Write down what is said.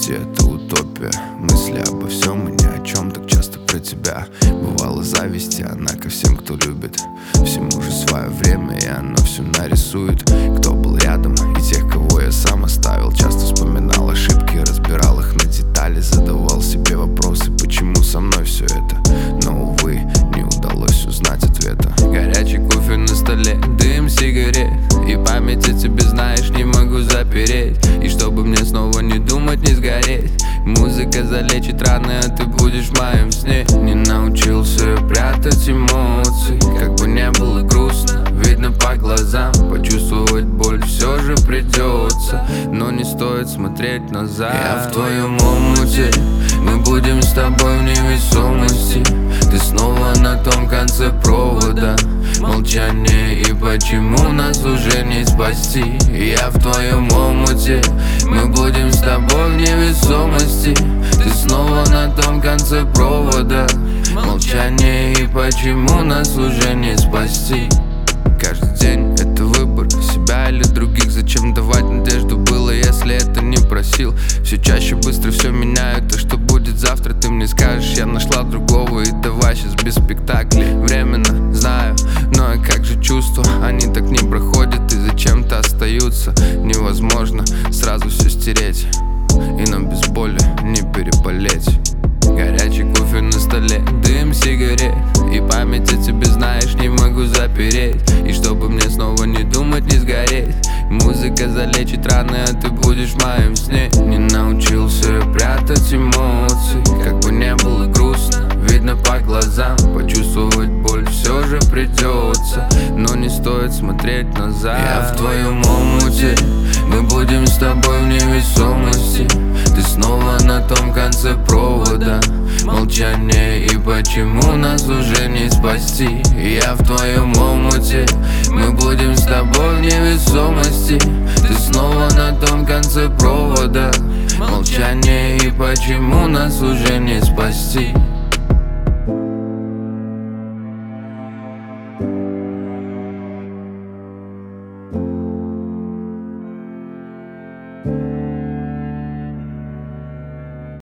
счастье — это утопия. Мысли обо всем и ни о чем, так часто про тебя. Бывало зависти, она ко всем, кто любит. Всему же свое время, и оно все нарисует. Кто был рядом и тех, кого я сам оставил. Часто вспоминал ошибки, разбирал их на детали. Задавал себе вопросы, почему со мной все это. Но, увы, не удалось узнать ответа. Горячий кофе на столе, дым сигарет, и память о тебе, знаешь, не могу запереть. И чтобы мне снова не думать, не сгореть, музыка залечит раны, а ты будешь в моем сне. Не научился я прятать эмоции, как бы не было грустно, видно по глазам. Почувствовать боль все же придется, но не стоит смотреть назад. Я в твоем омуте, мы будем с тобой в невесомости. Ты снова на том конце провода. Молчание, и почему нас уже не спасти? Я в твоем омуте, мы будем с тобой в невесомости. Ты снова на том конце провода. Молчание, и почему нас уже не спасти? Каждый день это выбор, себя или других. Зачем давать надежду было, если это не просил? Все чаще быстро все меняют, а что будет завтра, ты мне скажешь. Я нашла другого, и давай сейчас без спектаклей. Временно, знаю, но и как же чувства, они так не проходят и зачем-то остаются. Невозможно сразу все стереть, и нам без боли не переболеть. Горячий кофе на столе, дым сигарет, и память о тебе, знаешь, не могу запереть. И чтобы мне снова не думать, не сгореть, музыка залечит раны, а ты будешь в моем сне. Не научился я прятать эмоции, как бы не было грустно, видно по глазам. Почувствовать боль все же придется, но не стоит смотреть назад. Я в твоем омуте, мы будем с тобой в невесомости. Ты снова на том конце провода. Молчание, и почему нас уже не спасти? Я в твоем омуте, мы будем с тобой в невесомости. Ты снова на том конце провода. Молчание, и почему нас уже не спасти?